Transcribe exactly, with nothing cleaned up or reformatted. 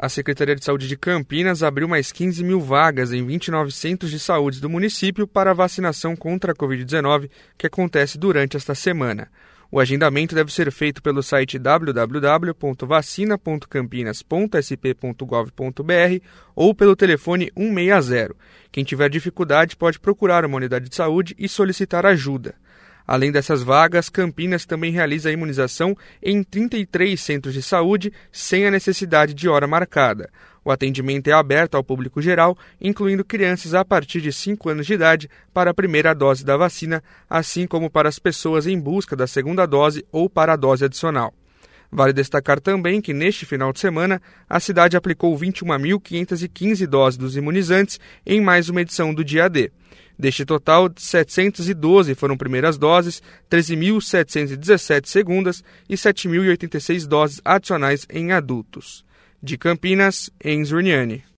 A Secretaria de Saúde de Campinas abriu mais quinze mil vagas em vinte e nove centros de saúde do município para a vacinação contra a covid dezenove, que acontece durante esta semana. O agendamento deve ser feito pelo site w w w ponto vacina ponto campinas ponto s p ponto gov ponto b r ou pelo telefone um seis zero. Quem tiver dificuldade pode procurar uma unidade de saúde e solicitar ajuda. Além dessas vagas, Campinas também realiza a imunização em trinta e três centros de saúde sem a necessidade de hora marcada. O atendimento é aberto ao público geral, incluindo crianças a partir de cinco anos de idade para a primeira dose da vacina, assim como para as pessoas em busca da segunda dose ou para a dose adicional. Vale destacar também que, neste final de semana, a cidade aplicou vinte e uma mil quinhentas e quinze doses dos imunizantes em mais uma edição do Dia D. Deste total, setecentas e doze foram primeiras doses, treze mil setecentas e dezessete segundas e sete mil e oitenta e seis doses adicionais em adultos. De Campinas, Enzo Urniani.